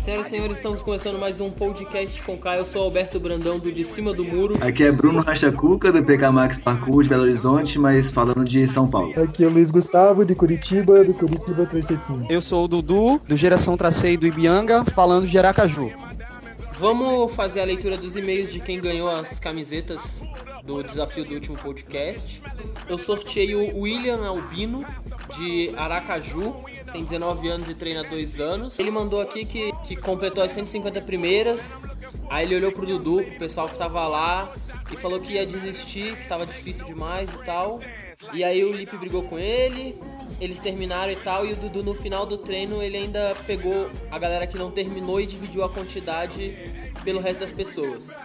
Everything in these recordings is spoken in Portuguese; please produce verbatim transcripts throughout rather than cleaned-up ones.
Senhoras e senhores, estamos começando mais um podcast com Caio. Eu sou Alberto Brandão, do De Cima do Muro. Aqui é Bruno Rachacuca, do P K Max Parkour de Belo Horizonte, mas falando de São Paulo. Aqui é o Luiz Gustavo, de Curitiba, do Curitiba Trace Team. Eu sou o Dudu, do Geração Tracei do Ibianga, falando de Aracaju. Vamos fazer a leitura dos e-mails de quem ganhou as camisetas do desafio do último podcast. Eu sorteei o William Albino, de Aracaju, tem dezenove anos e treina há dois anos. Ele mandou aqui que, que completou as cento e cinquenta primeiras. Aí ele olhou pro Dudu, pro pessoal que tava lá, e falou que ia desistir, que tava difícil demais e tal. E aí o Lipe brigou com ele, eles terminaram e tal, e o Dudu no final do treino ele ainda pegou a galera que não terminou e dividiu a quantidade pelo resto das pessoas.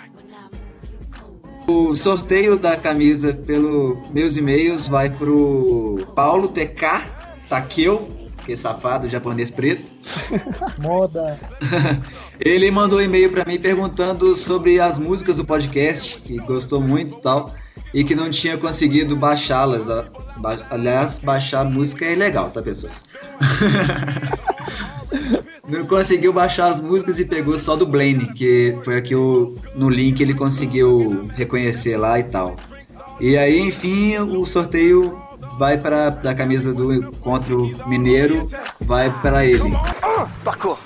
O sorteio da camisa pelos meus e-mails vai pro Paulo T K Takeo, que é safado, japonês preto. Moda. Ele mandou um e-mail pra mim perguntando sobre as músicas do podcast, que gostou muito e tal, e que não tinha conseguido baixá-las. Aliás, baixar música é ilegal, tá, pessoas? Não conseguiu baixar as músicas e pegou só do Blaine, que foi aqui o, no link ele conseguiu reconhecer lá e tal. E aí, enfim, o sorteio vai para da camisa do Encontro Mineiro, vai para ele. Tacou!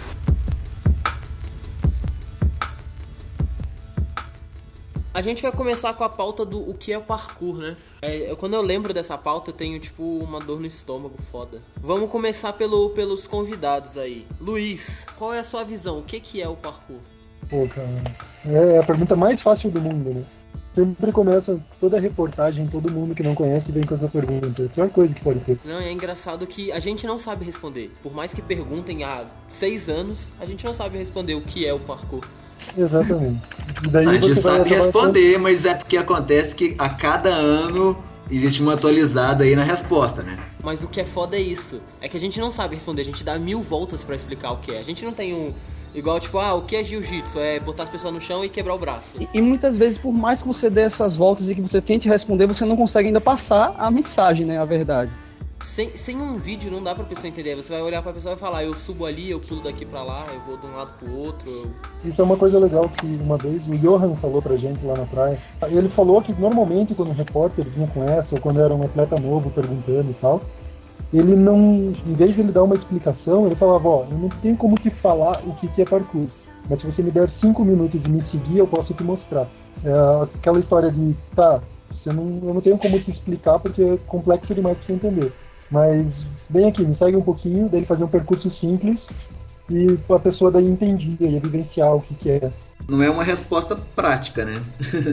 A gente vai começar com a pauta do o que é o parkour, né? É, eu, quando eu lembro dessa pauta, eu tenho, tipo, uma dor no estômago foda. Vamos começar pelo, pelos convidados aí. Luiz, qual é a sua visão? O que, que é o parkour? Pô, cara, é a pergunta mais fácil do mundo, né? Sempre começa toda a reportagem, todo mundo que não conhece vem com essa pergunta. É a pior coisa que pode ter. Não, é engraçado que a gente não sabe responder. Por mais que perguntem há seis anos, a gente não sabe responder o que é o parkour. Exatamente. E daí A gente você vai sabe acabar responder, mas é porque acontece que a cada ano existe uma atualizada aí na resposta, né? Mas o que é foda é isso. É que a gente não sabe responder, a gente dá mil voltas pra explicar o que é. A gente não tem um... Igual, tipo, ah, o que é jiu-jitsu? É botar as pessoas no chão e quebrar o braço. E, e muitas vezes, por mais que você dê essas voltas e que você tente responder, você não consegue ainda passar a mensagem, né? A verdade. Sem, sem um vídeo não dá pra pessoa entender. Você vai olhar pra pessoa e vai falar, eu subo ali, eu pulo daqui pra lá, eu vou de um lado pro outro. Eu... Isso é uma coisa legal que uma vez o Johan falou pra gente lá na praia. Ele falou que normalmente quando um repórter vinha com essa, ou quando era um atleta novo perguntando e tal, ele não, em vez de ele dar uma explicação, ele falava, ó, eu não tenho como te falar o que que é parkour, mas se você me der cinco minutos de me seguir, eu posso te mostrar. É aquela história de, tá, eu não, eu não tenho como te explicar porque é complexo demais pra você entender. Mas vem aqui, me segue um pouquinho, daí ele fazia um percurso simples e a pessoa daí entendia, ia vivenciar o que que é. Não é uma resposta prática, né?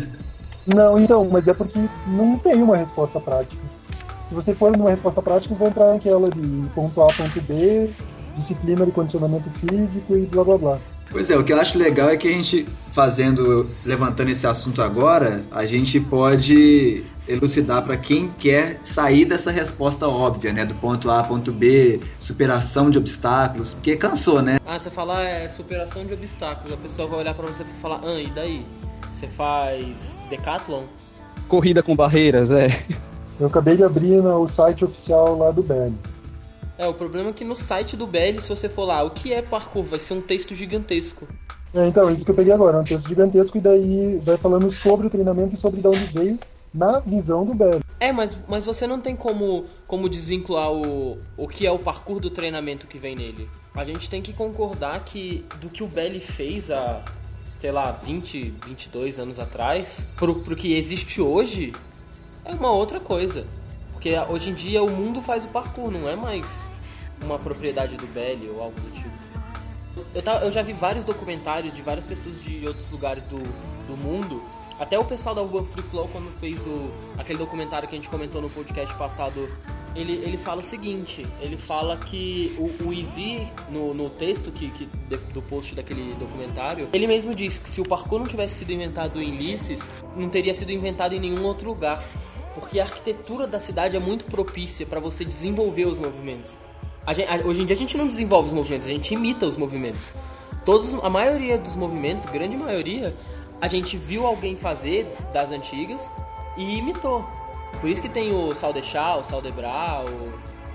Não, então, mas é porque não tem uma resposta prática. Se você for numa resposta prática, vai entrar naquela de ponto A, ponto B, disciplina de condicionamento físico e blá blá blá. Pois é, o que eu acho legal é que a gente fazendo, levantando esse assunto agora, a gente pode elucidar para quem quer sair dessa resposta óbvia, né? Do ponto A, ponto B, superação de obstáculos, porque cansou, né? Ah, você fala é superação de obstáculos, a pessoa vai olhar pra você e falar, ah, e daí? Você faz decathlon? Corrida com barreiras, é. Eu acabei de abrir no site oficial lá do B L. É, o problema é que no site do B L, se você for lá, o que é parkour? Vai ser um texto gigantesco. É, então, isso que eu peguei agora, é um texto gigantesco e daí vai falando sobre o treinamento e sobre de onde veio na visão do B L. É, mas, mas você não tem como, como desvincular o, o que é o parkour do treinamento que vem nele. A gente tem que concordar que do que o B L fez há, sei lá, vinte, vinte e dois anos atrás, pro, pro que existe hoje, é uma outra coisa. Porque hoje em dia o mundo faz o parkour, não é mais uma propriedade do B L ou algo do tipo. Eu, tava, eu já vi vários documentários de várias pessoas de outros lugares do, do mundo. Até o pessoal da Urban Free Flow, quando fez o, aquele documentário que a gente comentou no podcast passado, ele, ele fala o seguinte, ele fala que o, o Easy, no, no texto que, que, do post daquele documentário, ele mesmo diz que se o parkour não tivesse sido inventado em Lices, não teria sido inventado em nenhum outro lugar. Porque a arquitetura da cidade é muito propícia para você desenvolver os movimentos. A gente, a, hoje em dia a gente não desenvolve os movimentos, a gente imita os movimentos. Todos, a maioria dos movimentos, grande maioria, a gente viu alguém fazer das antigas e imitou. Por isso que tem o Saldechá, o Saldebra, o,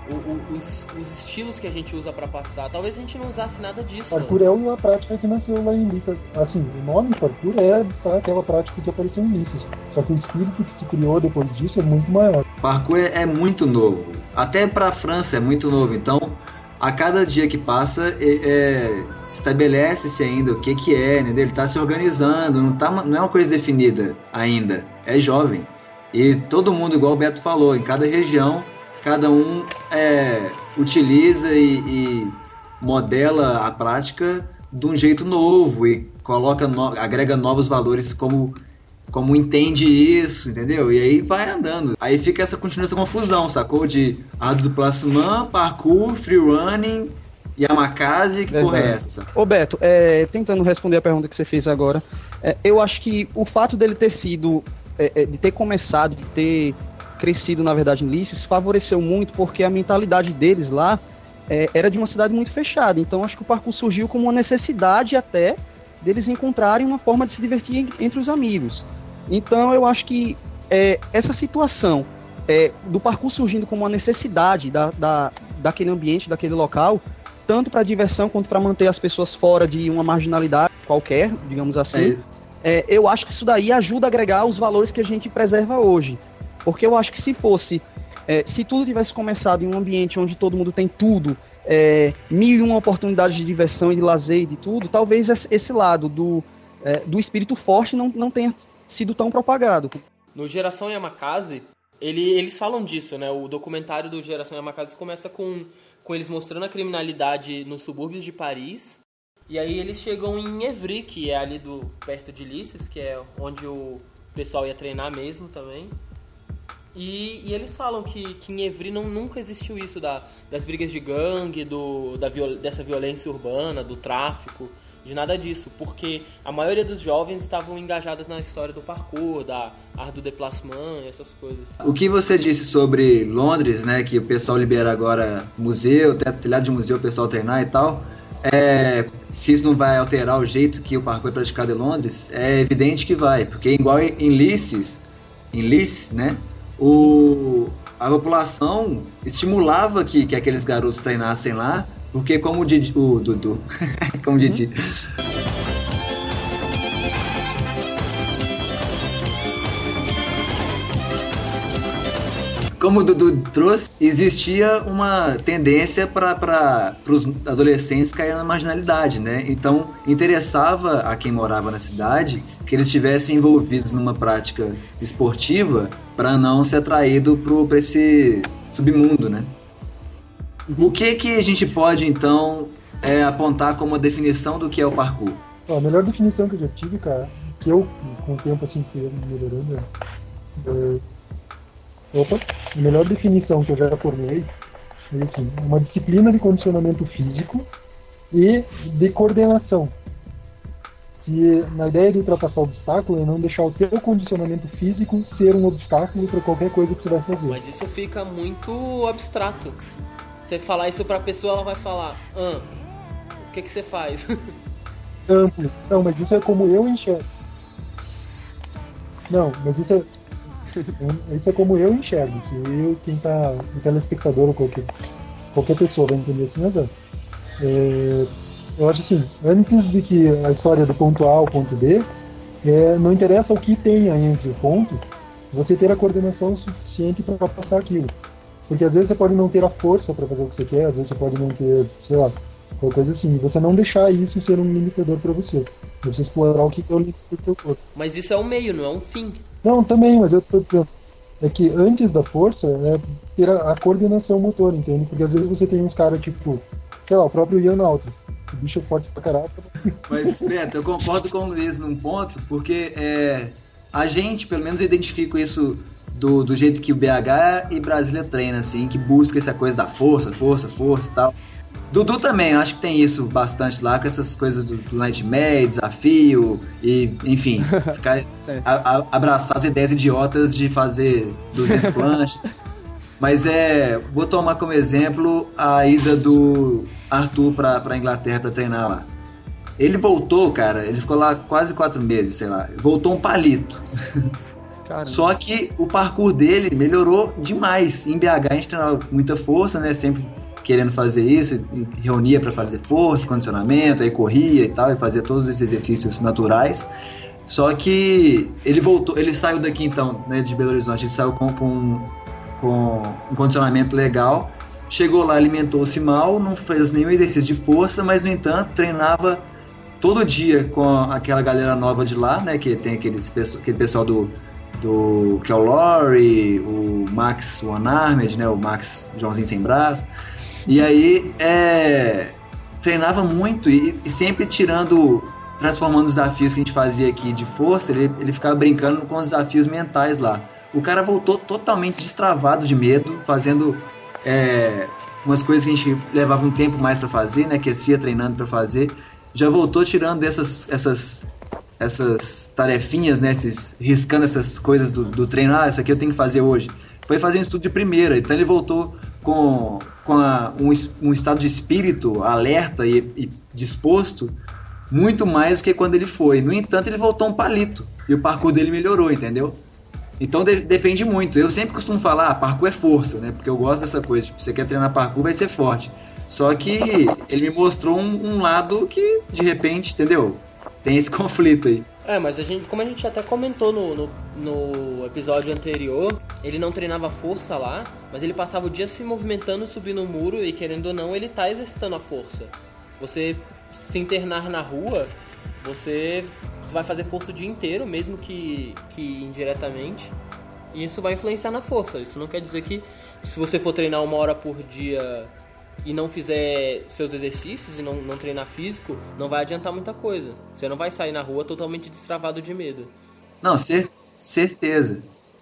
o, o, os, os estilos que a gente usa pra passar. Talvez a gente não usasse nada disso. Parkour é uma prática que nasceu lá em Lices. Assim, o nome parkour é aquela prática que apareceu em Lices. Só que o espírito que se criou depois disso é muito maior. Parkour é muito novo. Até pra França é muito novo. Então, a cada dia que passa, é, é, estabelece-se ainda o que, que é, né? Ele está se organizando, não, tá, não é uma coisa definida ainda. É jovem. E todo mundo, igual o Beto falou, em cada região, cada um é, utiliza e, e modela a prática de um jeito novo e coloca no, agrega novos valores como, como entende isso, entendeu? E aí vai andando. Aí fica essa continua essa confusão, sacou? De art du déplacement, parkour, free running, yamakase, que porra é essa? Sabe? Ô Beto, é, tentando responder a pergunta que você fez agora, é, eu acho que o fato dele ter sido, é, é, de ter começado, de ter crescido, na verdade, em Lices, favoreceu muito, porque a mentalidade deles lá é, era de uma cidade muito fechada. Então acho que o parkour surgiu como uma necessidade até deles encontrarem uma forma de se divertir entre os amigos. Então eu acho que é, essa situação é, do parkour surgindo como uma necessidade da, da, daquele ambiente, daquele local, tanto para diversão quanto para manter as pessoas fora de uma marginalidade qualquer, digamos assim, é. É, eu acho que isso daí ajuda a agregar os valores que a gente preserva hoje. Porque eu acho que se fosse, é, se tudo tivesse começado em um ambiente onde todo mundo tem tudo, é, mil e uma oportunidades de diversão e de lazer e de tudo, talvez esse lado do, é, do espírito forte não, não tenha sido tão propagado. No Geração Yamakase, ele, eles falam disso, né? O documentário do Geração Yamakase começa com, com eles mostrando a criminalidade nos subúrbios de Paris. E aí eles chegam em Évry, que é ali do, perto de Lices, que é onde o pessoal ia treinar mesmo também. E, e eles falam que, que em Évry não, nunca existiu isso da, das brigas de gangue, do, da viol, dessa violência urbana, do tráfico, de nada disso, porque a maioria dos jovens estavam engajados na história do parkour, da art du déplacement, essas coisas. O que você disse sobre Londres, né, que o pessoal libera agora museu, telhado de museu, o pessoal treinar e tal, é, se isso não vai alterar o jeito que o parkour é praticado em Londres, é evidente que vai, porque igual em Lices, em Lices, né, O, a população estimulava que, que aqueles garotos treinassem lá, porque como o, Didi, o Dudu, como o Didi, como o Dudu trouxe, existia uma tendência para os adolescentes caírem na marginalidade, né? Então, interessava a quem morava na cidade que eles estivessem envolvidos numa prática esportiva para não ser atraído para esse submundo, né? O que que a gente pode, então, é, apontar como a definição do que é o parkour? A melhor definição que eu já tive, cara, que eu, com o tempo, assim, fui melhorando, é... Opa, a melhor definição que eu já formei é assim, uma disciplina de condicionamento físico e de coordenação. Que na ideia de ultrapassar o obstáculo é não deixar o teu condicionamento físico ser um obstáculo para qualquer coisa que você vai fazer. Mas isso fica muito abstrato. Você falar isso pra pessoa, ela vai falar, ah, o que que você faz? Amplo. Não, mas isso é como eu enxergo. Não, mas isso é... Isso é como eu enxergo, se eu, quem tá, o telespectador ou qualquer, qualquer pessoa vai entender assim, mas é, eu acho assim, antes de que a história do ponto A ao ponto B, é, não interessa o que tenha entre o ponto, você ter a coordenação suficiente para passar aquilo. Porque às vezes você pode não ter a força para fazer o que você quer, às vezes você pode não ter, sei lá, qualquer coisa assim, você não deixar isso ser um limitador para você. Você explorar o que é o limite do seu corpo. Mas isso é um meio, não é um fim. Não, também, mas eu tô dizendo, é que antes da força é ter a, a coordenação motor, entende? Porque às vezes você tem uns caras tipo, sei lá, o próprio Ian Alto, o bicho é forte pra caraca. Mas, Beto, eu concordo com o Luiz num ponto, porque é, a gente, pelo menos eu identifico isso do, do jeito que o B H e Brasília treina, assim, que busca essa coisa da força, força, força e tal. Dudu também, eu acho que tem isso bastante lá, com essas coisas do, do Nightmare, desafio e, enfim, ficar, a, a, abraçar as ideias idiotas de fazer duzentos planches. Mas é, vou tomar como exemplo a ida do Arthur pra, pra Inglaterra pra treinar lá. Ele voltou, cara, ele ficou lá quase quatro meses, sei lá, voltou um palito. Caramba. Só que o parkour dele melhorou demais. Em B H a gente treinava muita força, né? Sempre querendo fazer isso, reunia para fazer força, condicionamento, aí corria e tal, e fazia todos esses exercícios naturais. Só que ele voltou, ele saiu daqui então, né, de Belo Horizonte, ele saiu com, com, com um condicionamento legal, chegou lá, alimentou-se mal, não fez nenhum exercício de força, mas no entanto treinava todo dia com aquela galera nova de lá, né, que tem aqueles, aquele pessoal do, do que é o Lori, o Max One Armed, né, o Max Joãozinho Sem Braço, e aí é, treinava muito e, e sempre tirando, transformando os desafios que a gente fazia aqui de força, ele, ele ficava brincando com os desafios mentais lá. O cara voltou totalmente destravado de medo, fazendo é, umas coisas que a gente levava um tempo mais pra fazer, né, aquecia treinando pra fazer, já voltou tirando dessas, essas, essas tarefinhas, né, esses, riscando essas coisas do, do treino, ah, isso aqui eu tenho que fazer hoje. Foi fazer um estudo de primeira, então ele voltou com, com a, um, um estado de espírito alerta e, e disposto muito mais do que quando ele foi. No entanto, ele voltou um palito e o parkour dele melhorou, entendeu? Então de, depende muito. Eu sempre costumo falar, ah, parkour é força, né? Porque eu gosto dessa coisa, tipo, você quer treinar parkour, vai ser forte. Só que ele me mostrou um, um lado que, de repente, entendeu? Tem esse conflito aí. É, mas a gente, como a gente até comentou no, no, no episódio anterior, ele não treinava força lá, mas ele passava o dia se movimentando, subindo o muro e, querendo ou não, ele tá exercitando a força. Você se internar na rua, você, você vai fazer força o dia inteiro, mesmo que, que indiretamente, e isso vai influenciar na força. Isso não quer dizer que se você for treinar uma hora por dia e não fizer seus exercícios e não, não treinar físico, não vai adiantar muita coisa. Você não vai sair na rua totalmente destravado de medo. Não, cer- certeza.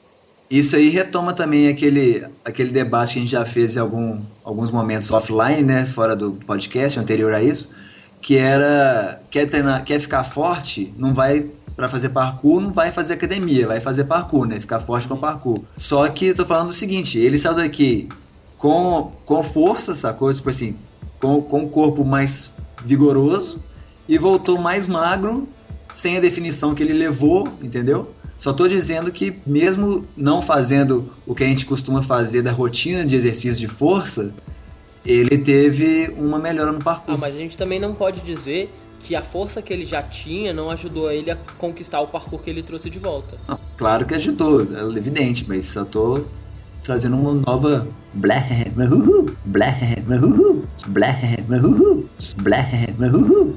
Isso aí retoma também aquele, aquele debate que a gente já fez em algum, alguns momentos offline, né, fora do podcast, anterior a isso, que era, quer treinar, quer ficar forte, não vai, para fazer parkour, não vai fazer academia, vai fazer parkour, né, ficar forte com parkour. Só que eu tô falando o seguinte, ele saiu daqui com, com força, sacou? Tipo assim, com, com o corpo mais vigoroso e voltou mais magro, sem a definição que ele levou, entendeu? Só tô dizendo que mesmo não fazendo o que a gente costuma fazer da rotina de exercício de força, ele teve uma melhora no parkour. Ah, mas a gente também não pode dizer que a força que ele já tinha não ajudou ele a conquistar o parkour que ele trouxe de volta. Não, claro que ajudou, é evidente, mas só tô trazendo uma nova blé, mahuhu, blé, mahuhu, blé, mahuhu, blé, mahuhu.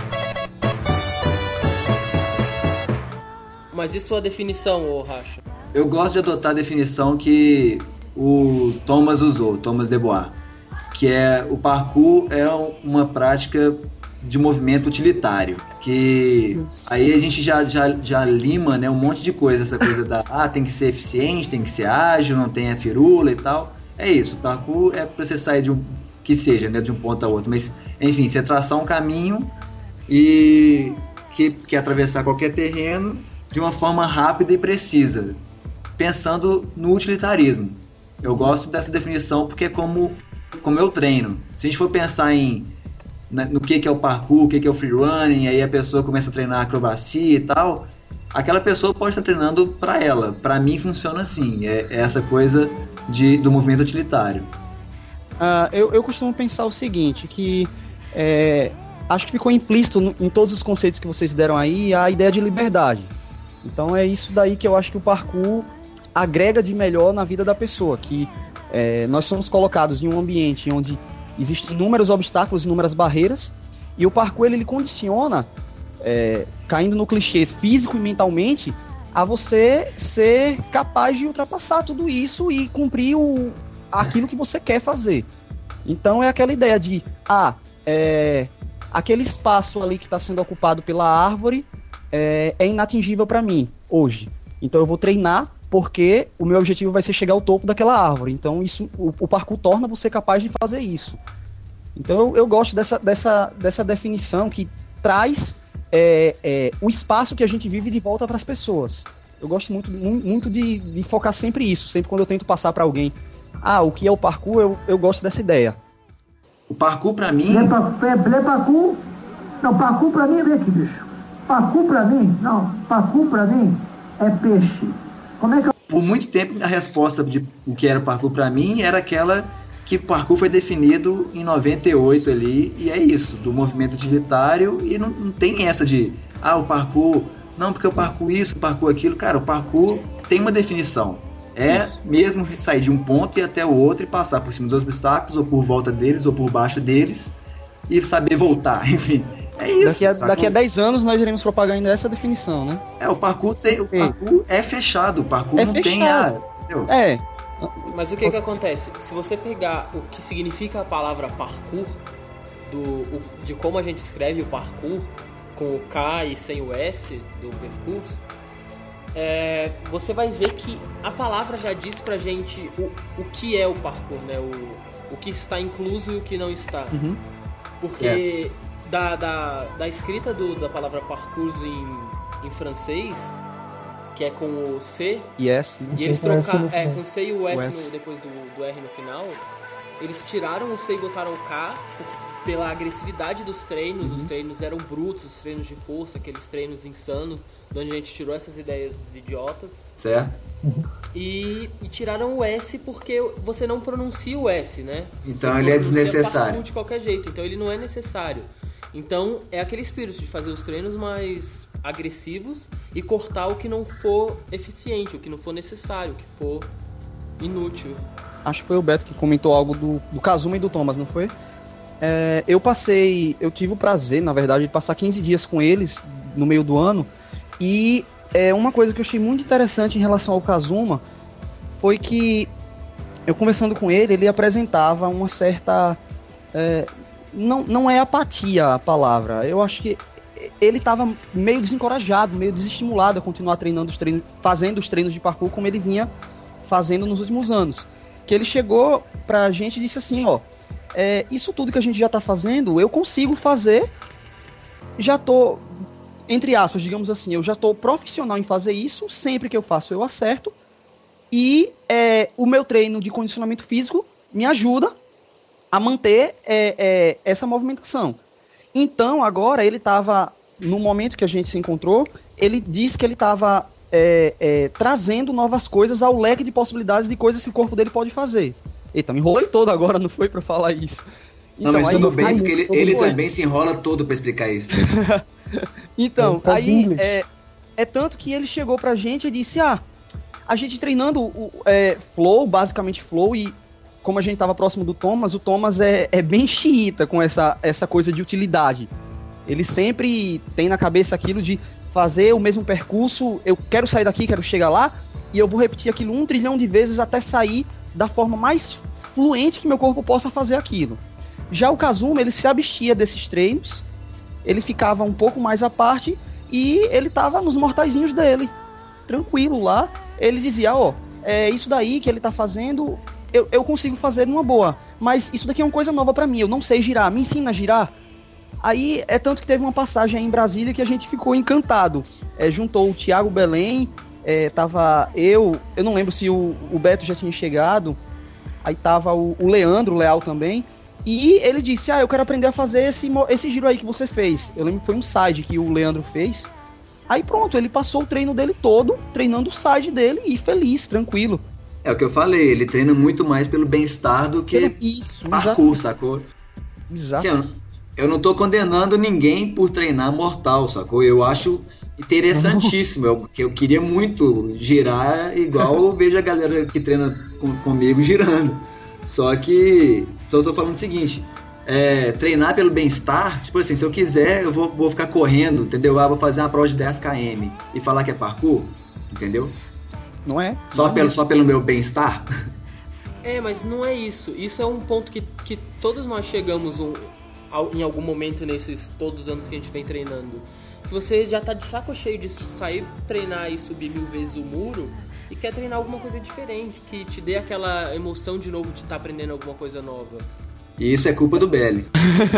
Mas e sua definição, ô Racha? Eu gosto de adotar a definição que o Thomas usou, Thomas DeBois, que é o parkour é uma prática de movimento utilitário, que aí a gente já, já, já lima, né, um monte de coisa, essa coisa da, ah, tem que ser eficiente, tem que ser ágil, não tem a firula e tal. É isso, o parkour é pra você sair de um, que seja, né, de um ponto a outro, mas enfim, você traçar um caminho e que, que atravessar qualquer terreno de uma forma rápida e precisa, pensando no utilitarismo. Eu gosto dessa definição porque é como, como eu treino. Se a gente for pensar em no que, que é o parkour, o que, que é o freerunning, aí a pessoa começa a treinar acrobacia e tal, aquela pessoa pode estar treinando para ela. Para mim funciona assim, é, é essa coisa de, do movimento utilitário. Uh, eu, eu costumo pensar o seguinte, que é, acho que ficou implícito no, em todos os conceitos que vocês deram aí a ideia de liberdade. Então é isso daí que eu acho que o parkour agrega de melhor na vida da pessoa, que é, nós somos colocados em um ambiente onde existem inúmeros obstáculos, inúmeras barreiras, e o parkour ele, ele condiciona, é, caindo no clichê físico e mentalmente, a você ser capaz de ultrapassar tudo isso e cumprir o, aquilo que você quer fazer. Então é aquela ideia de, ah, é, aquele espaço ali que está sendo ocupado pela árvore é, é inatingível para mim hoje. Então eu vou treinar porque o meu objetivo vai ser chegar ao topo daquela árvore. Então isso, o, o parkour torna você capaz de fazer isso. Então eu, eu gosto dessa, dessa, dessa definição que traz é, é, o espaço que a gente vive de volta para as pessoas. Eu gosto muito, muito de, de focar sempre isso, sempre quando eu tento passar para alguém, ah, o que é o parkour, eu, eu gosto dessa ideia. O parkour para mim... Lê parkour? Não, parkour para mim, vem aqui, bicho. Parkour para mim, não, parkour para mim é peixe. Como é que eu... Por muito tempo, a resposta de o que era parkour pra mim era aquela que parkour foi definido em noventa e oito ali, e é isso, do movimento utilitário, e não, não tem essa de, ah, o parkour, não, porque o parkour isso, o parkour aquilo. Cara, o parkour tem uma definição. É isso mesmo, sair de um ponto e ir até o outro e passar por cima dos obstáculos, ou por volta deles, ou por baixo deles, e saber voltar, enfim. É isso. Daqui a, daqui a dez anos nós iremos propagar ainda essa definição, né? É, o parkour, tem, o parkour é fechado, o parkour é não fechado. tem a... É. Mas o que que acontece? Se você pegar o que significa a palavra parkour, do, o, de como a gente escreve o parkour, com o K e sem o S do percurso, é, você vai ver que a palavra já diz pra gente o, o que é o parkour, né? O, o que está incluso e o que não está. Uhum. Porque da, da, da escrita do, da palavra parkour em, em francês, que é com o C, yes, e eles trocaram, é, com o C e o S, o S. No, depois do, do R no final, eles tiraram o C e botaram o K por, pela agressividade dos treinos. Uhum. Os treinos eram brutos, os treinos de força, aqueles treinos insanos, de onde a gente tirou essas ideias idiotas. Certo. E, e tiraram o S porque você não pronuncia o S, né? Então você ele é desnecessário. Parkour de qualquer jeito, então ele não é necessário. Então é aquele espírito de fazer os treinos mais agressivos e cortar o que não for eficiente, o que não for necessário, o que for inútil. Acho que foi o Beto que comentou algo do, do Kazuma e do Thomas, não foi? É, eu passei, eu tive o prazer, na verdade, de passar quinze dias com eles no meio do ano, e é, uma coisa que eu achei muito interessante em relação ao Kazuma foi que eu conversando com ele, ele apresentava uma certa... É, não, não é apatia a palavra, eu acho que ele estava meio desencorajado, meio desestimulado a continuar treinando os treinos, fazendo os treinos de parkour como ele vinha fazendo nos últimos anos. Que ele chegou pra gente e disse assim, ó, é, isso tudo que a gente já tá fazendo, eu consigo fazer, já tô, entre aspas, digamos assim, eu já tô profissional em fazer isso, sempre que eu faço eu acerto, e é, o meu treino de condicionamento físico me ajuda a manter é, é, essa movimentação. Então, agora, ele estava, no momento que a gente se encontrou, ele disse que ele estava é, é, trazendo novas coisas ao leque de possibilidades de coisas que o corpo dele pode fazer. Eita, me enrolei todo agora, não foi pra falar isso. Então, não, mas aí, tudo bem, aí, porque ele, ele também se enrola todo pra explicar isso. Então, aí, é, é tanto que ele chegou pra gente e disse, ah, a gente treinando o é, flow, basicamente flow, e como a gente estava próximo do Thomas, o Thomas é, é bem xiita com essa, essa coisa de utilidade. Ele sempre tem na cabeça aquilo de fazer o mesmo percurso, eu quero sair daqui, quero chegar lá, e eu vou repetir aquilo um trilhão de vezes até sair da forma mais fluente que meu corpo possa fazer aquilo. Já o Kazuma, ele se abstia desses treinos, ele ficava um pouco mais à parte, e ele estava nos mortaizinhos dele, tranquilo lá. Ele dizia, ó, oh, é isso daí que ele tá fazendo... Eu, eu consigo fazer numa boa, mas isso daqui é uma coisa nova pra mim, eu não sei girar, me ensina a girar. Aí é tanto que teve uma passagem aí em Brasília que a gente ficou encantado. É, juntou o Thiago Belém, é, tava eu, eu não lembro se o, o Beto já tinha chegado, aí tava o, o Leandro Leal também, e ele disse, ah, eu quero aprender a fazer esse, esse giro aí que você fez. Eu lembro que foi um side que o Leandro fez. Aí pronto, ele passou o treino dele todo, treinando o side dele e feliz, tranquilo. É o que eu falei, ele treina muito mais pelo bem-estar do que isso, parkour, exatamente. Sacou? Exato. Assim, eu não tô condenando ninguém por treinar mortal, sacou? Eu acho interessantíssimo, eu, eu queria muito girar igual eu vejo a galera que treina com, comigo girando. Só que, só tô falando o seguinte, é, treinar pelo bem-estar, tipo assim, se eu quiser, eu vou, vou ficar correndo, entendeu? Ah, vou fazer uma prova de dez quilômetros e falar que é parkour, entendeu? Não é? Só, não pelo, é. só pelo meu bem-estar? É, mas não é isso. Isso é um ponto que, que todos nós chegamos um, em algum momento nesses todos os anos que a gente vem treinando. Que você já tá de saco cheio de sair treinar e subir mil vezes o muro e quer treinar alguma coisa diferente, que te dê aquela emoção de novo de estar tá aprendendo alguma coisa nova. E isso é culpa do Belly.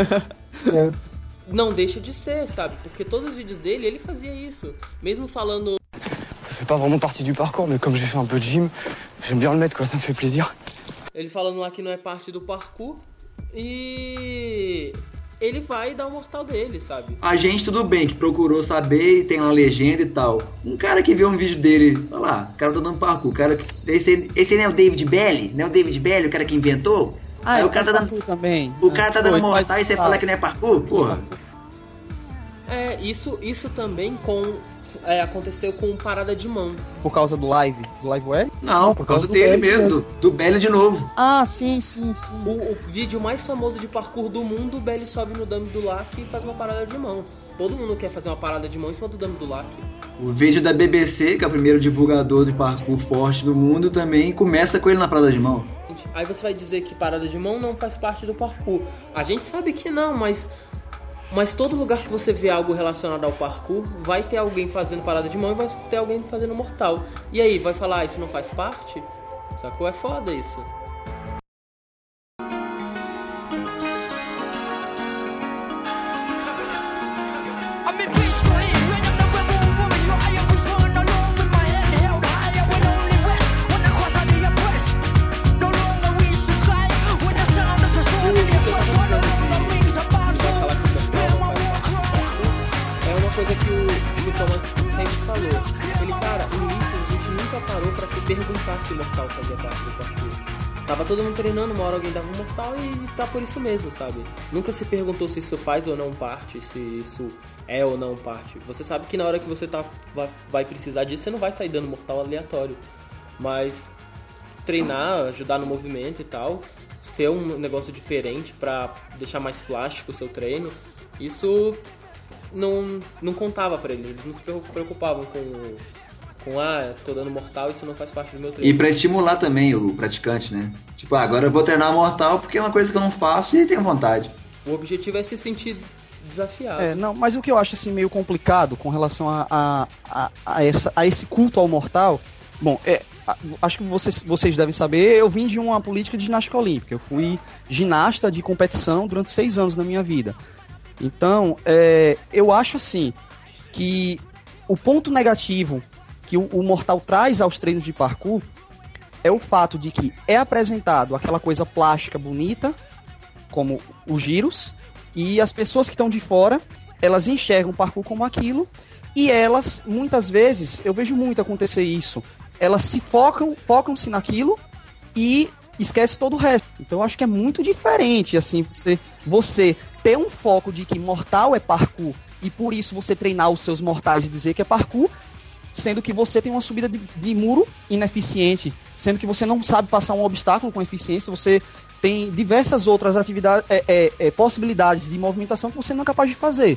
É. Não deixa de ser, sabe? Porque todos os vídeos dele, ele fazia isso. Mesmo falando... Ça fait pas vraiment partie du parcours, mais comme j'ai fait un peu de gym, j'aime bien le mettre, quoi, ça me fait plaisir. Ele falando lá que não é parte do parkour. E ele vai dar o mortal dele, sabe? A gente, tudo bem, que procurou saber e tem lá a legenda e tal. Um cara que vê um vídeo dele, olha lá, o cara tá dando parkour, o cara que... Esse, esse não é o David Belly? Não é o David Belly, o cara que inventou? Ah, Aí é o cara tá dando... também. O cara tá dando Foi, mortal mas- e você fala que não é parkour? Porra. É, isso, isso também com, é, aconteceu com Parada de Mão. Por causa do live? Do live web? Não, por causa do dele Belly mesmo, do, do Belly de novo. Ah, sim, sim, sim. O, o vídeo mais famoso de parkour do mundo, o Belly sobe no dummy do Lack e faz uma parada de mão. Todo mundo quer fazer uma parada de mão em cima do dummy do Lack. O vídeo da B B C, que é o primeiro divulgador de parkour forte do mundo, também começa com ele na parada de mão. Aí você vai dizer que parada de mão não faz parte do parkour. A gente sabe que não, mas... Mas todo lugar que você vê algo relacionado ao parkour, vai ter alguém fazendo parada de mão e vai ter alguém fazendo mortal. E aí, vai falar, ah, isso não faz parte? Sacou? É foda isso. É uma coisa que o, que o Thomas sempre falou. Ele, cara, no início a gente nunca parou pra se perguntar se o mortal fazia parte do parkour. Tava todo mundo treinando, uma hora alguém dava um mortal e tá por isso mesmo, sabe? Nunca se perguntou se isso faz ou não parte, se isso é ou não parte. Você sabe que na hora que você tá, vai, vai precisar disso, você não vai sair dando mortal aleatório. Mas treinar, ajudar no movimento e tal, ser um negócio diferente pra deixar mais plástico o seu treino, isso não, não contava pra eles. Eles não se preocupavam com... Com, ah, tô dando mortal, isso não faz parte do meu treino. E pra estimular também o praticante, né? Tipo, ah, agora eu vou treinar mortal porque é uma coisa que eu não faço e tenho vontade. O objetivo é se sentir desafiado. É, não, mas o que eu acho assim meio complicado com relação a, a, a, a, essa, a esse culto ao mortal, bom, é, a, acho que vocês, vocês devem saber, eu vim de uma política de ginástica olímpica, eu fui ginasta de competição durante seis anos na minha vida. Então, é, eu acho assim, que o ponto negativo que o, o mortal traz aos treinos de parkour é o fato de que é apresentado aquela coisa plástica bonita, como os giros, e as pessoas que estão de fora, elas enxergam o parkour como aquilo, e elas, muitas vezes, eu vejo muito acontecer isso, elas se focam, focam-se naquilo e esquece todo o resto. Então eu acho que é muito diferente, assim, você, você ter um foco de que mortal é parkour, e por isso você treinar os seus mortais e dizer que é parkour, sendo que você tem uma subida de, de muro ineficiente, sendo que você não sabe passar um obstáculo com eficiência, você tem diversas outras atividades, é, é, é, possibilidades de movimentação que você não é capaz de fazer.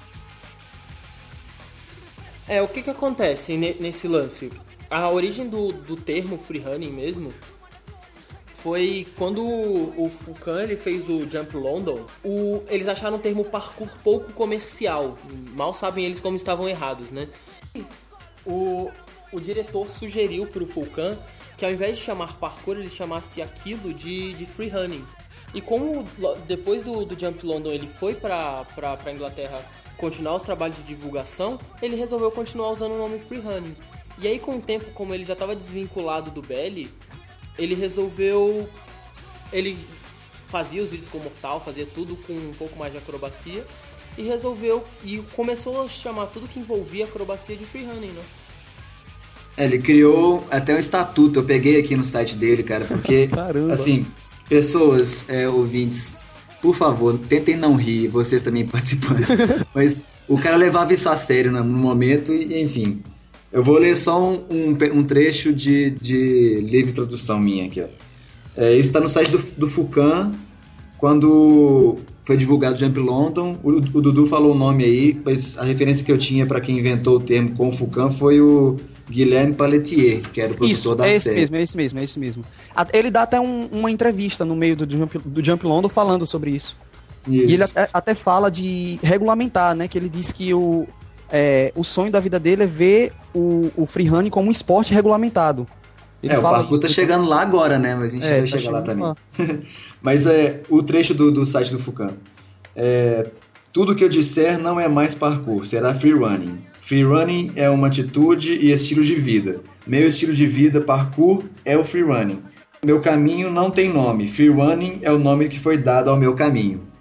É, o que que acontece nesse lance? A origem do, do termo freerunning mesmo foi quando o, o Fukan ele fez o Jump London, o, eles acharam o termo parkour pouco comercial. Mal sabem eles como estavam errados, né? O, o diretor sugeriu pro Fukan que ao invés de chamar parkour, ele chamasse aquilo de, de freerunning. E como depois do, do Jump London ele foi pra, pra, pra Inglaterra continuar os trabalhos de divulgação, ele resolveu continuar usando o nome freerunning. E aí com o tempo, como ele já estava desvinculado do Belly, ele resolveu... Ele fazia os vídeos com mortal, fazia tudo com um pouco mais de acrobacia, e resolveu, e começou a chamar tudo que envolvia acrobacia de freerunning, né? É, ele criou até um estatuto, eu peguei aqui no site dele, cara, porque, assim, pessoas, é, ouvintes, por favor, tentem não rir, vocês também participantes, mas o cara levava isso a sério no momento e, enfim, eu vou ler só um, um, um trecho de, de livre tradução minha aqui, ó. É, isso está no site do, do Fukan, quando foi divulgado o Jump London, o, o Dudu falou o nome aí, mas a referência que eu tinha para quem inventou o termo com o Fukan foi o Guilherme Pelletier, que era o produtor Isso, da é esse série. mesmo, é esse mesmo, é esse mesmo. Ele dá até um, uma entrevista no meio do Jump, do Jump London falando sobre isso. Isso. E ele até, até fala de regulamentar, né? Que ele diz que o, é, o sonho da vida dele é ver o, o freerunning como um esporte regulamentado. Ele é, fala o parkour tá isso, chegando lá agora, né? Mas a gente é, vai tá chegar lá também. lá. Mas é, o trecho do, do site do Fukan. É, tudo que eu disser não é mais parkour, será freerunning. Freerunning é uma atitude e estilo de vida. Meu estilo de vida, parkour, é o freerunning. Meu caminho não tem nome. Freerunning é o nome que foi dado ao meu caminho.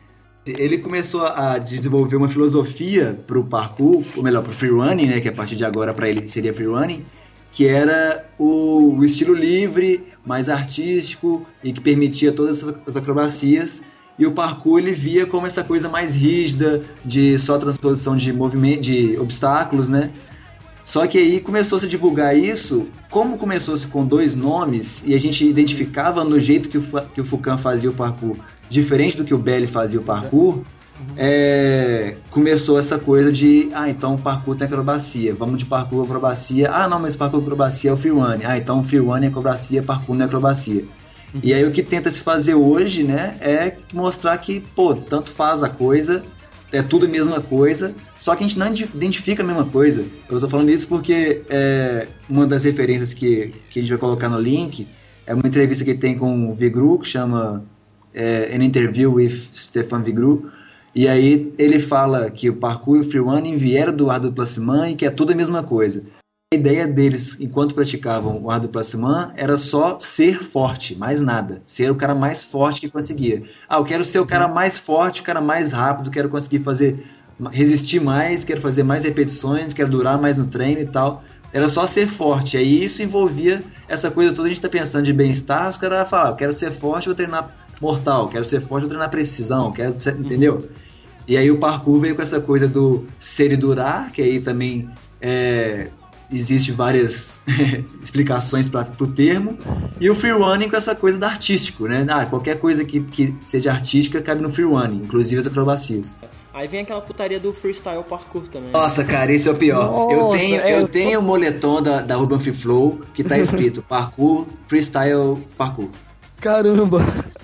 Ele começou a desenvolver uma filosofia para o parkour, ou melhor, para o freerunning, né, que a partir de agora para ele seria freerunning, que era o, o estilo livre, mais artístico e que permitia todas as acrobacias. E o parkour ele via como essa coisa mais rígida, de só transposição de movimento, de obstáculos, né? Só que aí começou-se a divulgar isso, como começou-se com dois nomes, e a gente identificava no jeito que o, que o Fukan fazia o parkour, diferente do que o Belly fazia o parkour, uhum. é, começou essa coisa de, ah, então o parkour tem acrobacia, vamos de parkour acrobacia, ah, não, mas parkour acrobacia é o freerunning, ah, então freerunning é acrobacia, parkour não é acrobacia. Uhum. E aí o que tenta se fazer hoje, né, é mostrar que, pô, tanto faz a coisa, é tudo a mesma coisa, só que a gente não identifica a mesma coisa. Eu tô falando isso porque é, uma das referências que, que a gente vai colocar no link é uma entrevista que tem com o Vigru, que chama é, An Interview with Stefan Vigru, e aí ele fala que o parkour e o freerunning vieram do Art du Placement e que é tudo a mesma coisa. A ideia deles, enquanto praticavam o Art du Placement, era só ser forte, mais nada. Ser o cara mais forte que conseguia. Ah, eu quero ser o cara mais forte, o cara mais rápido, quero conseguir fazer, resistir mais, quero fazer mais repetições, quero durar mais no treino e tal. Era só ser forte. Aí isso envolvia essa coisa toda, a gente tá pensando de bem-estar, os caras falam, quero ser forte, vou treinar mortal, quero ser forte, vou treinar precisão, quero ser, entendeu? E aí o parkour veio com essa coisa do ser e durar, que aí também é... Existem várias explicações para o termo. E o freerunning com essa coisa do artístico, né? Ah, qualquer coisa que, que seja artística cabe no freerunning, inclusive as acrobacias. Aí vem aquela putaria do freestyle parkour também. Nossa, cara, esse é o pior. Nossa, eu tenho, é, eu tenho o moletom da, da Urban Free Flow que tá escrito parkour, freestyle parkour. Caramba!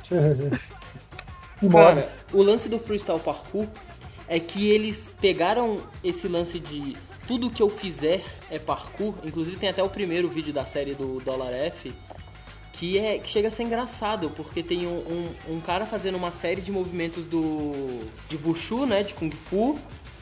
Cara, o lance do freestyle parkour é que eles pegaram esse lance de tudo que eu fizer é parkour. Inclusive tem até o primeiro vídeo da série do Dollar F que, é, que chega a ser engraçado, porque tem um, um, um cara fazendo uma série de movimentos do de Wushu, né, de Kung Fu,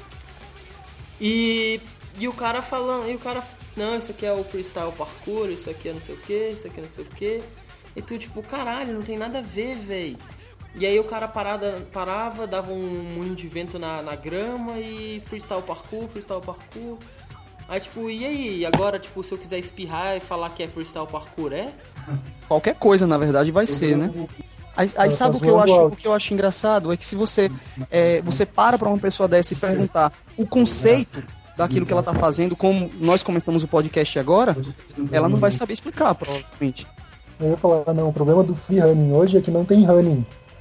e, e o cara falando, e o cara, não, isso aqui é o freestyle parkour, isso aqui é não sei o que, isso aqui é não sei o que, e tu tipo, caralho, não tem nada a ver, véi. E aí o cara parada, parava, dava um moinho de vento na, na grama e freestyle parkour, freestyle parkour. Aí tipo, e aí? Agora, tipo, se eu quiser espirrar e falar que é freestyle parkour, é? Qualquer coisa, na verdade, vai ser, né? Aí, aí sabe o que eu acho, o que eu acho engraçado? É que se você, é, você para pra uma pessoa dessa e perguntar o conceito daquilo que ela tá fazendo, como nós começamos o podcast agora, ela não vai saber explicar, provavelmente. Eu ia falar, não, o problema do free running hoje é que não tem running.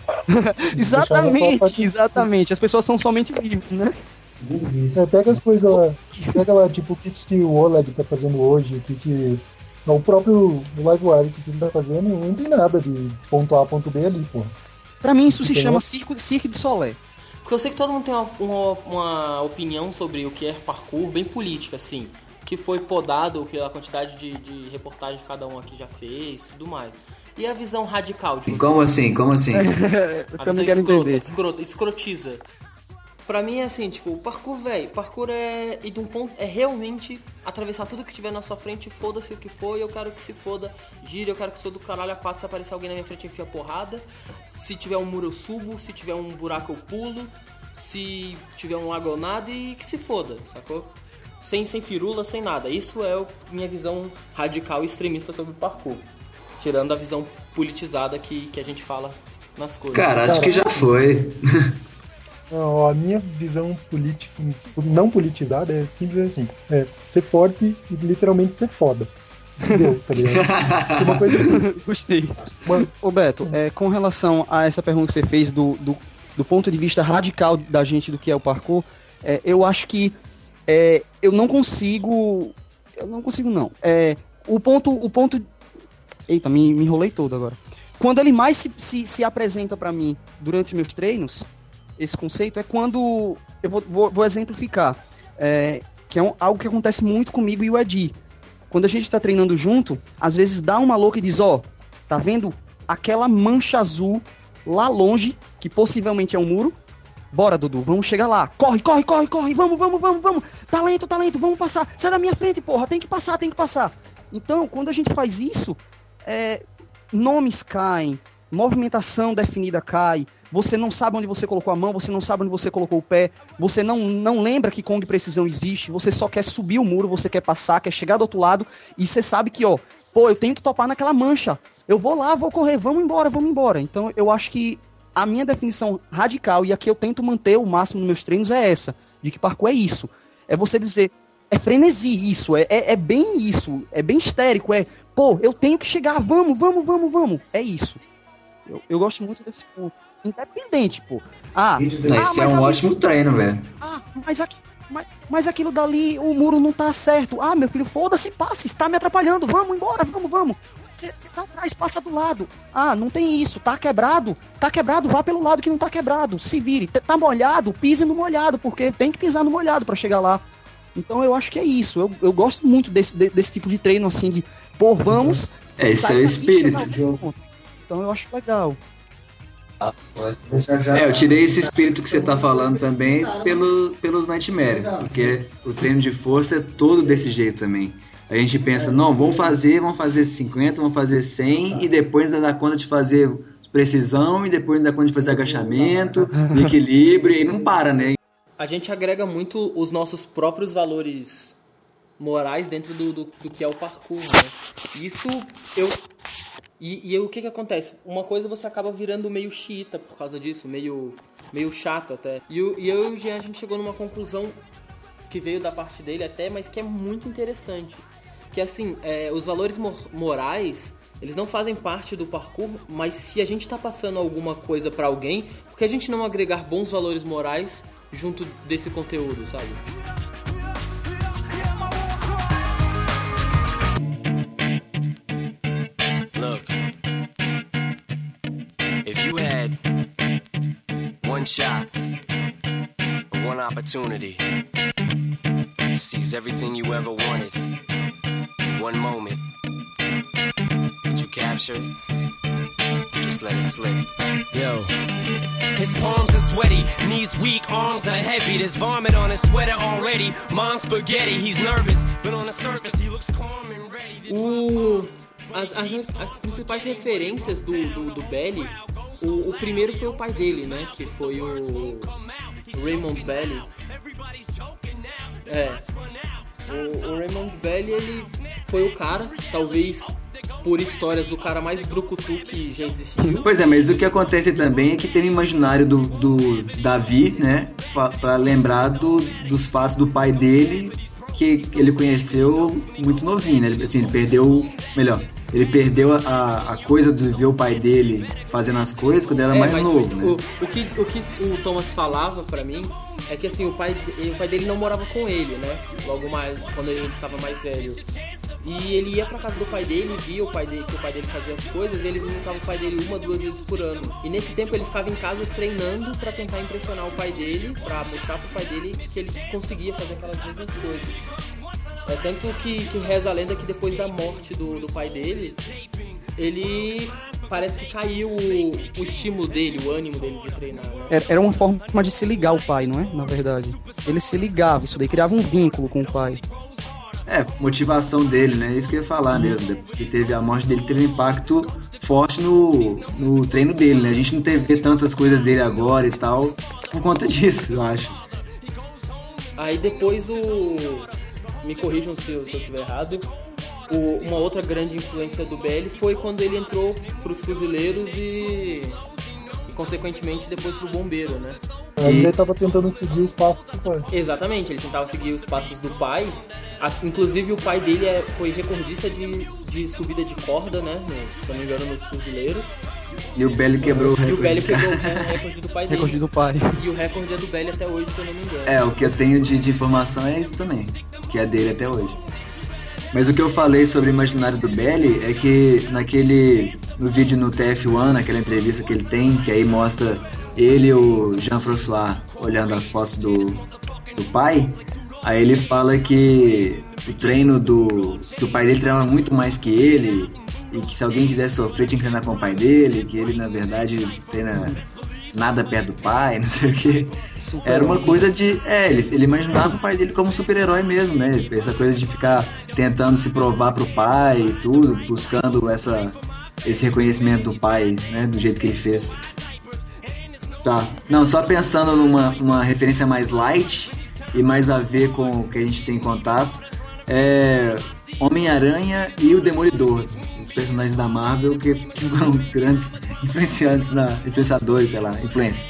Exatamente, exatamente. As pessoas são somente livres, né? É, pega as coisas lá, pega lá, tipo, o que, que o Oleg tá fazendo hoje, o que que... Não, o próprio Livewire, o que, que ele tá fazendo, não tem nada de ponto A, ponto B ali, pô. Pra mim isso se chama circo, cirque de Solé. Porque eu sei que todo mundo tem uma, uma, uma opinião sobre o que é parkour, bem política, assim, que foi podado pela quantidade de, de reportagem que cada um aqui já fez, tudo mais. E a visão radical de você? Como assim? Como assim? Eu também quero entender. Escrota, escrotiza. Pra mim é assim, tipo, o parkour, velho, parkour é ir de um ponto, é realmente atravessar tudo que tiver na sua frente, foda-se o que for, e eu quero que se foda, gire, eu quero que sou do caralho a quatro, se aparecer alguém na minha frente, enfia porrada, se tiver um muro eu subo, se tiver um buraco eu pulo, se tiver um lago eu nado, e que se foda, sacou? Sem, sem firula, sem nada. Isso é a minha visão radical e extremista sobre o parkour. Tirando a visão politizada que, que a gente fala nas coisas. Cara, acho que já foi. Não, a minha visão política, não politizada é simples assim. É ser forte e literalmente ser foda. Entendeu? Tá ligado? Uma coisa assim. Gostei. Mano, ô Beto, é, com relação a essa pergunta que você fez do, do, do ponto de vista radical da gente do que é o parkour, é, eu acho que é, eu não consigo... Eu não consigo, não. É, o ponto... O ponto Eita, me, me enrolei todo agora. Quando ele mais se, se, se apresenta pra mim durante os meus treinos, esse conceito é quando... Eu vou, vou, vou exemplificar. É, que é um, algo que acontece muito comigo e o Edi. Quando a gente tá treinando junto, às vezes dá uma louca e diz, ó, oh, tá vendo aquela mancha azul lá longe, que possivelmente é um muro? Bora, Dudu, vamos chegar lá. Corre, corre, corre, corre, vamos, vamos, vamos, vamos. Talento, talento, vamos passar. Sai da minha frente, porra, tem que passar, tem que passar. Então, quando a gente faz isso... É, nomes caem, movimentação definida cai, você não sabe onde você colocou a mão, você não sabe onde você colocou o pé, você não, não lembra que Kong Precisão existe, você só quer subir o muro, você quer passar, quer chegar do outro lado, e você sabe que, ó, pô, eu tenho que topar naquela mancha, eu vou lá, vou correr, vamos embora, vamos embora. Então eu acho que a minha definição radical, e a que eu tento manter o máximo nos meus treinos, é essa, de que parkour é isso, é você dizer, é frenesi isso, é, é, é bem isso, é bem histérico, é, pô, eu tenho que chegar, vamos, vamos, vamos, vamos, é isso. Eu, eu gosto muito desse ponto. Independente, pô. Ah, esse ah, é um ali, ótimo treino, velho. Ah, mas, aqui, mas, mas aquilo dali, o muro não tá certo. Ah, meu filho, foda-se, passa, está me atrapalhando. Vamos embora, vamos, vamos. Você tá atrás, passa do lado. Ah, não tem isso, tá quebrado. Tá quebrado, vá pelo lado que não tá quebrado. Se vire. Tá molhado, pise no molhado, porque tem que pisar no molhado pra chegar lá. Então eu acho que é isso. Eu, eu gosto muito desse, desse tipo de treino, assim, de, pô, vamos. É, esse é o espírito. Então eu acho legal. É, eu tirei esse espírito que você tá falando também pelo, pelos Nightmare, porque o treino de força é todo desse jeito também. A gente pensa, não, vamos fazer, vamos fazer cinquenta, vamos fazer cem, e depois ainda dá conta de fazer precisão, e depois ainda dá conta de fazer agachamento, equilíbrio, e não para, né? A gente agrega muito os nossos próprios valores morais dentro do, do, do que é o parkour, né? Isso eu... E, e o que que acontece? Uma coisa você acaba virando meio xiita por causa disso, meio, meio chato até. E, eu, e eu e o Jean, a gente chegou numa conclusão que veio da parte dele até, mas que é muito interessante. Que assim, é, os valores mor- morais, eles não fazem parte do parkour, mas se a gente tá passando alguma coisa pra alguém, por que a gente não agregar bons valores morais junto desse conteúdo, sabe? One shot, one opportunity to seize everything you ever wanted in one moment. Did you capture it? Just let it slip. Yo. His palms are sweaty, knees weak, arms are heavy. There's vomit on his sweater already. Mom's spaghetti, he's nervous, but on the surface he looks calm and ready. O... As, as, as principais referências do, do, do Belly, o, o primeiro foi o pai dele, né? Que foi o Raymond Belly. É. O, o Raymond Belly, ele foi o cara, talvez por histórias, o cara mais brucutu que já existiu. Pois é, mas o que acontece também é que tem o imaginário do, do Davi, né? Pra lembrar do, dos fatos do pai dele, que ele conheceu muito novinho, né? Ele, assim, ele perdeu... Melhor, ele perdeu a, a coisa de ver o pai dele fazendo as coisas quando era é, mais novo, né? O, o, que, o que o Thomas falava pra mim é que, assim, o pai, o pai dele não morava com ele, né? Logo mais, quando ele tava mais velho. E ele ia pra casa do pai dele, via o pai dele, que o pai dele fazia as coisas, e ele visitava o pai dele uma, duas vezes por ano. E nesse tempo ele ficava em casa treinando pra tentar impressionar o pai dele, pra mostrar pro pai dele que ele conseguia fazer aquelas mesmas coisas. É tanto que, que reza a lenda que depois da morte do, do pai dele, ele parece que caiu o, o estímulo dele, o ânimo dele de treinar, né? Era uma forma de se ligar ao pai, não é? Na verdade. Ele se ligava, isso daí criava um vínculo com o pai. É, motivação dele, né? Isso que eu ia falar mesmo, porque teve a morte dele teve um impacto forte no, no treino dele, né? A gente não teve tantas coisas dele agora e tal, por conta disso, eu acho. Aí depois o... Me corrijam se eu, se eu estiver errado. O, uma outra grande influência do B L foi quando ele entrou pros fuzileiros e... e consequentemente depois pro bombeiro, né? Ele estava tentando seguir os passos do pai. Exatamente, ele tentava seguir os passos do pai. A, inclusive o pai dele é, foi recordista de, de subida de corda, né? No, se eu não me engano, nos fuzileiros. E o Belly quebrou o recorde. E o Belly quebrou o recorde do pai dele. Recorde do pai. E o recorde é do Belly até hoje, se eu não me engano. É, o que eu tenho de, de informação é isso também, que é dele até hoje. Mas o que eu falei sobre o imaginário do Belly é que naquele... no vídeo no T F um, naquela entrevista que ele tem, que aí mostra ele e o Jean-François olhando as fotos do, do pai, aí ele fala que o treino do, do pai dele treinava muito mais que ele, e que se alguém quisesse sofrer tinha que treinar com o pai dele, que ele na verdade treina nada perto do pai, não sei o que. Era uma coisa de... É, ele, ele imaginava o pai dele como um super-herói mesmo, né? Essa coisa de ficar tentando se provar pro pai e tudo, buscando essa... esse reconhecimento do pai, né, do jeito que ele fez. Tá, não, só pensando numa uma referência mais light e mais a ver com o que a gente tem em contato, é Homem-Aranha e o Demolidor, os personagens da Marvel que, que foram grandes influenciantes, na, influenciadores, sei lá, influências.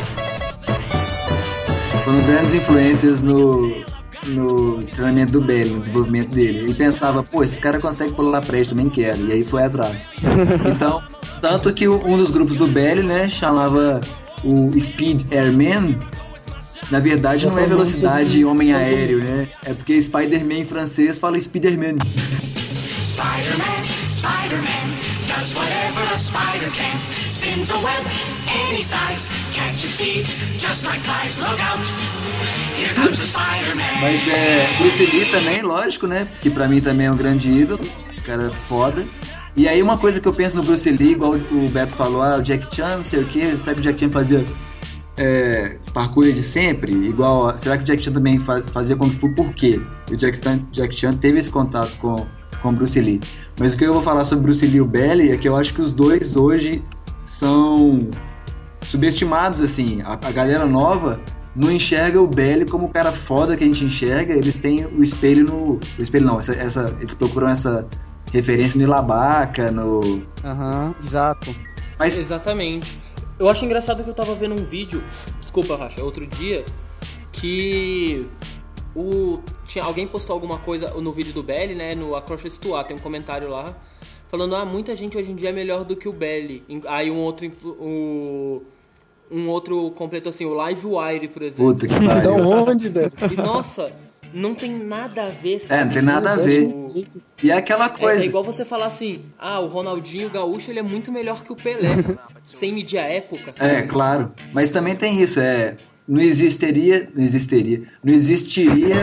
Foram grandes influências no, no treinamento do Belly, no desenvolvimento dele. Ele pensava, pô, esses caras conseguem pular prédio, também quero, e aí foi atrás. Então, tanto que um dos grupos do Belly, né, chamava o Speed Airman. Na verdade não é velocidade homem aéreo, né? É porque Spider-Man em francês fala Spider-Man. Spider-Man, Spider-Man, does whatever a spider can. Spins a web any size, catches thieves just like flies. Look out, here comes the Spider-Man. Mas é, Bruce Lee também, lógico, né? Que pra mim também é um grande ídolo, cara foda. E aí uma coisa que eu penso no Bruce Lee, igual o Beto falou, ah, o Jack Chan, não sei o que, sabe que o Jack Chan fazia é, parkour de sempre, igual, será que o Jack Chan também fazia Kung Fu por quê? O Jack Chan, Jack Chan teve esse contato com com Bruce Lee. Mas o que eu vou falar sobre Bruce Lee e o Belly é que eu acho que os dois hoje são subestimados, assim. A, a galera nova não enxerga o Belly como o cara foda que a gente enxerga, eles têm o espelho no... O espelho não, essa, essa, eles procuram essa referência no Ilabaca, no... Aham, uhum, exato. Mas... Exatamente. Eu acho engraçado que eu tava vendo um vídeo, desculpa, Racha, outro dia, que... O, tinha, alguém postou alguma coisa no vídeo do Belly, né, no Across Stuart, tem um comentário lá falando, ah, muita gente hoje em dia é melhor do que o Belly. Aí um outro um, um outro completou assim, o Live Wire, por exemplo. Puta que pariu. Da onde, velho? E nossa, não tem nada a ver, sabe? É, não tem nada a ver. E é aquela coisa. É, é igual você falar assim, ah, o Ronaldinho Gaúcho, ele é muito melhor que o Pelé, sem medir a época, sabe? É, claro. Mas também tem isso, é... Não existiria, não existiria, não existiria,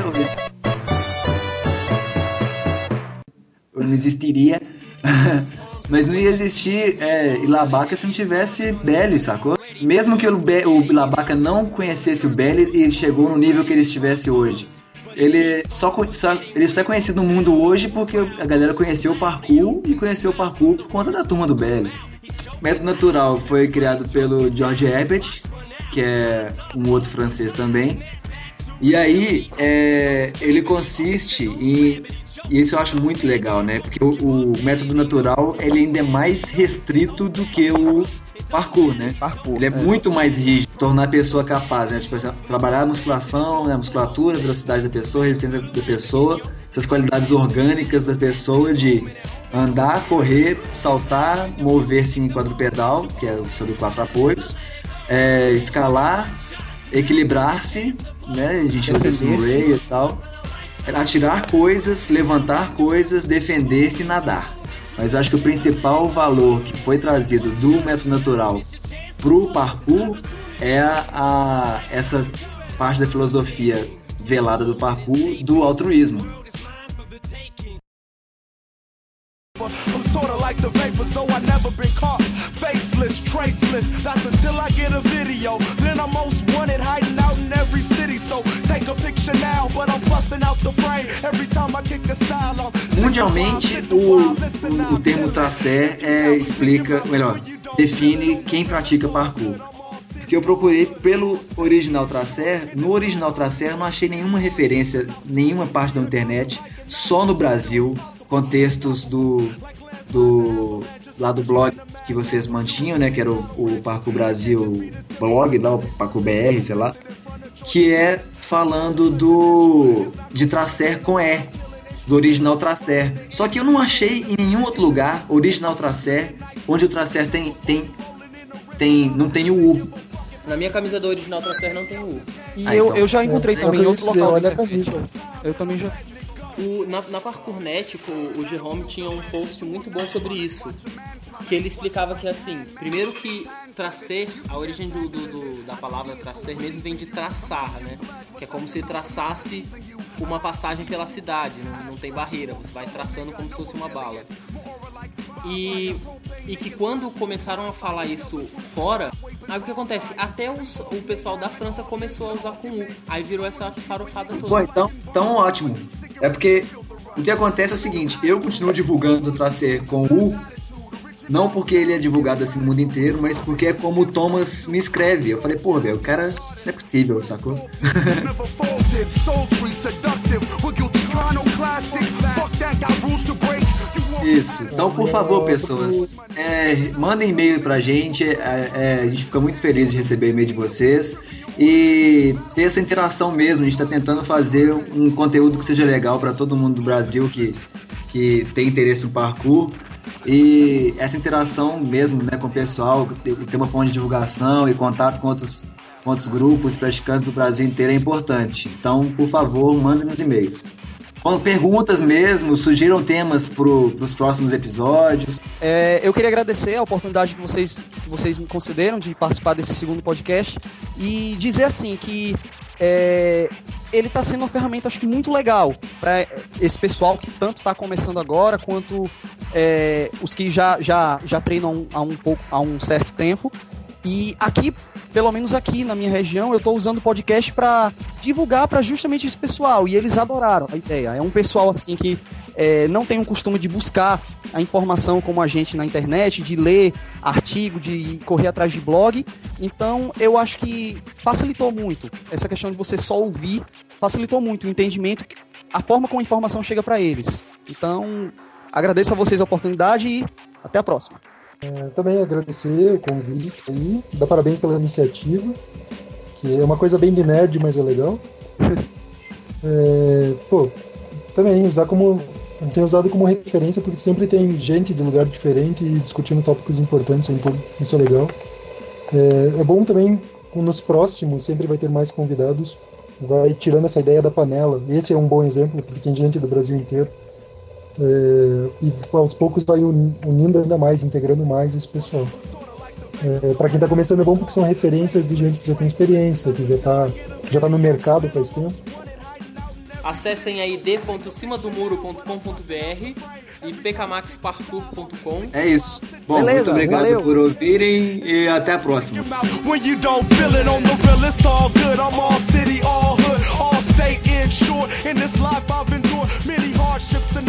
não existiria, mas não ia existir é, Ilabaca se não tivesse Belly, sacou? Mesmo que o, Be- o Ilabaca não conhecesse o Belly e chegou no nível que ele estivesse hoje, ele só, só, ele só é conhecido no mundo hoje porque a galera conheceu o parkour e conheceu o parkour por conta da turma do Belly. O Método Natural foi criado pelo George Herbert, que é um outro francês também. E aí, é, ele consiste em... E isso eu acho muito legal, né? Porque o, o método natural, ele ainda é mais restrito do que o parkour, né? Parkour, ele é, é muito mais rígido, tornar a pessoa capaz, né? Tipo, trabalhar a musculação, né? A musculatura, a velocidade da pessoa, a resistência da pessoa, essas qualidades orgânicas da pessoa de andar, correr, saltar, mover-se em quadrupedal, que é sobre quatro apoios, É, escalar, equilibrar-se, né? A gente usa esse Ray e tal. Atirar coisas, levantar coisas, defender-se e nadar. Mas acho que o principal valor que foi trazido do método natural pro parkour é a, a, essa parte da filosofia velada do parkour, do altruísmo. I'm sorta like the vapors, though I never been caught. Faceless, traceless, that's until I get a video. Then I'm most wanted, hiding out in every city. So take a picture now, but I'm busting out the frame. Every time I kick a style, I'm... Mundialmente, o, o, o termo tracer é, explica, melhor, define quem pratica parkour. Porque eu procurei pelo original tracer, no original tracer eu não achei nenhuma referência, nenhuma parte da internet, só no Brasil. Contextos do, do lá do blog que vocês mantinham, né, que era o, o Parkour Brasil blog, lá, o Parkour B R, sei lá, que é falando do de tracer com E, do original tracer. Só que eu não achei em nenhum outro lugar original tracer onde o tracer tem tem tem não tem o U. Na minha camisa do original tracer não tem o U. E ah, eu, então. eu já encontrei é, também em outro dizer, local. Olha a camisa. Eu também já. O, na, na Parkournet, o, o Jerome tinha um post muito bom sobre isso, que ele explicava que, assim, primeiro que tracer, a origem do, do, do, da palavra tracer mesmo vem de traçar, né? Que é como se traçasse uma passagem pela cidade, não, não tem barreira, você vai traçando como se fosse uma bala. E, e que quando começaram a falar isso fora, aí o que acontece? Até os, o pessoal da França começou a usar com U, aí virou essa farofada toda. Pô, então, então ótimo. É porque o que acontece é o seguinte, eu continuo divulgando o tracer com U Não porque ele é divulgado assim no mundo inteiro, mas porque é como o Thomas me escreve. Eu falei, pô, velho, o cara não é possível, sacou? Isso. Então, por favor, pessoas, é, mandem e-mail pra gente. É, é, a gente fica muito feliz de receber e-mail de vocês e ter essa interação mesmo. A gente tá tentando fazer um conteúdo que seja legal pra todo mundo do Brasil que, que tem interesse no parkour. E essa interação mesmo, né, com o pessoal, ter uma forma de divulgação e contato com outros, com outros grupos praticantes do Brasil inteiro é importante. Então, por favor, mandem nos e-mails. Com perguntas mesmo, sugiram temas para os próximos episódios. É, eu queria agradecer a oportunidade que vocês, que vocês me concederam de participar desse segundo podcast e dizer assim que é, ele está sendo uma ferramenta, acho que muito legal para esse pessoal que tanto está começando agora quanto é, os que já, já, já treinam há um, pouco, há um certo tempo. E aqui, pelo menos aqui na minha região, eu estou usando o podcast para divulgar para justamente esse pessoal. E eles adoraram a ideia. É um pessoal assim que é, não tem o costume de buscar a informação como a gente na internet, de ler artigo, de correr atrás de blog. Então, eu acho que facilitou muito. Essa questão de você só ouvir facilitou muito o entendimento, a forma como a informação chega para eles. Então, agradeço a vocês a oportunidade e até a próxima. É, também agradecer o convite aí, dar parabéns pela iniciativa, que é uma coisa bem de nerd, mas é legal. é, pô, também usar como, tenho usado como referência porque sempre tem gente de lugar diferente e discutindo tópicos importantes, isso é legal. É, é bom também, nos próximos, sempre vai ter mais convidados, vai tirando essa ideia da panela. Esse é um bom exemplo, porque tem gente do Brasil inteiro. É, e aos poucos vai unindo ainda mais, integrando mais esse pessoal. É, para quem está começando é bom porque são referências de gente que já tem experiência, que já está já tá no mercado faz tempo. Acessem aí d ponto cima do muro ponto com ponto b r e p k max parkour ponto com. É isso. Bom, Beleza, muito obrigado valeu. por ouvirem e até a próxima. When you don't feel it on the real, it's all good. I'm all city, all hood, all state insured. In this life I've endured many hardships and